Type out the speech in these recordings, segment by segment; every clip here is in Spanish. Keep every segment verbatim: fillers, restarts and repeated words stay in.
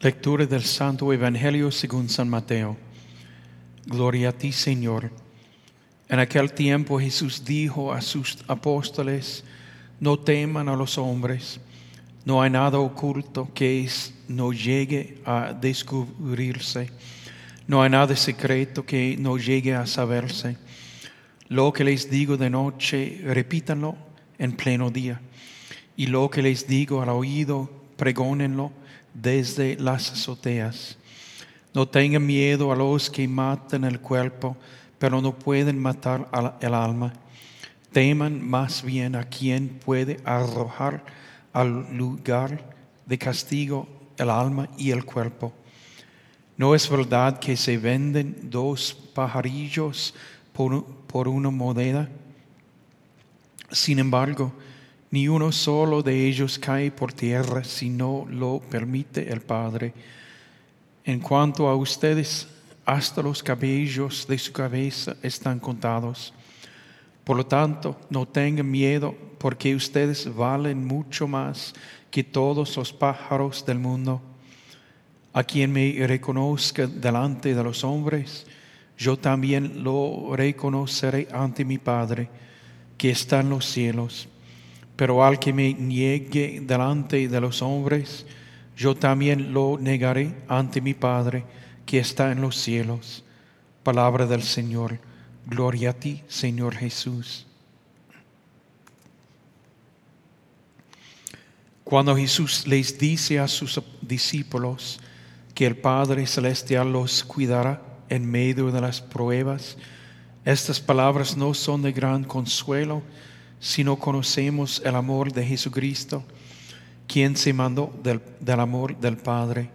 Lectura del Santo Evangelio según San Mateo. Gloria a ti, Señor. En aquel tiempo Jesús dijo a sus apóstoles: no teman a los hombres, no hay nada oculto que es, no llegue a descubrirse, no hay nada secreto que no llegue a saberse. Lo que les digo de noche, repítanlo en pleno día, y lo que les digo al oído, pregónenlo desde las azoteas. No tengan miedo a los que matan el cuerpo, pero no pueden matar el alma. Teman más bien a quien puede arrojar al lugar de castigo el alma y el cuerpo. ¿No es verdad que se venden dos pajarillos por, por una moneda? Sin embargo, ni uno solo de ellos cae por tierra si no lo permite el Padre. En cuanto a ustedes, hasta los cabellos de su cabeza están contados. Por lo tanto, no tengan miedo, porque ustedes valen mucho más que todos los pájaros del mundo. A quien me reconozca delante de los hombres, yo también lo reconoceré ante mi Padre, que está en los cielos. Pero al que me niegue delante de los hombres, yo también lo negaré ante mi Padre, que está en los cielos. Palabra del Señor. Gloria a ti, Señor Jesús. Cuando Jesús les dice a sus discípulos que el Padre Celestial los cuidará en medio de las pruebas, estas palabras no son de gran consuelo, si no conocemos el amor de Jesucristo, quien se mandó del, del amor del Padre.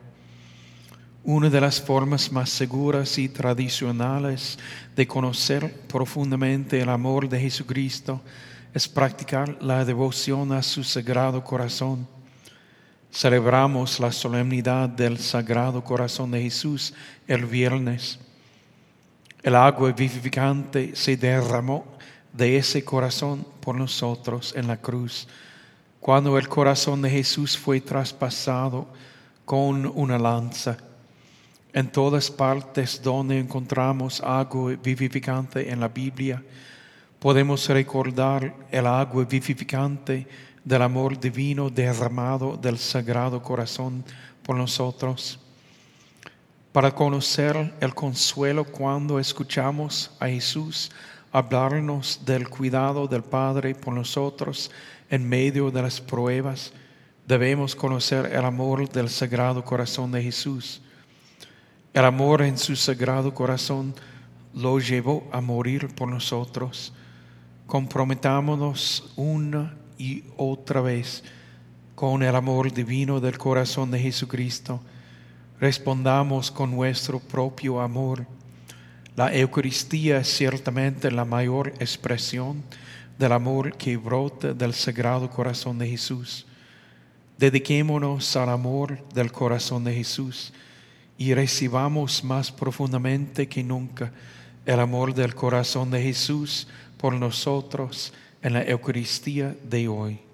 Una de las formas más seguras y tradicionales de conocer profundamente el amor de Jesucristo es practicar la devoción a su Sagrado Corazón. Celebramos la solemnidad del Sagrado Corazón de Jesús el viernes. El agua vivificante se derramó de ese corazón por nosotros en la cruz, cuando el corazón de Jesús fue traspasado con una lanza. En todas partes donde encontramos agua vivificante en la Biblia, podemos recordar el agua vivificante del amor divino derramado del Sagrado Corazón por nosotros. Para conocer el consuelo cuando escuchamos a Jesús hablarnos del cuidado del Padre por nosotros en medio de las pruebas, debemos conocer el amor del Sagrado Corazón de Jesús. El amor en su Sagrado Corazón lo llevó a morir por nosotros. Comprometámonos una y otra vez con el amor divino del corazón de Jesucristo. Respondamos con nuestro propio amor. La Eucaristía es ciertamente la mayor expresión del amor que brota del Sagrado Corazón de Jesús. Dediquémonos al amor del corazón de Jesús y recibamos más profundamente que nunca el amor del corazón de Jesús por nosotros en la Eucaristía de hoy.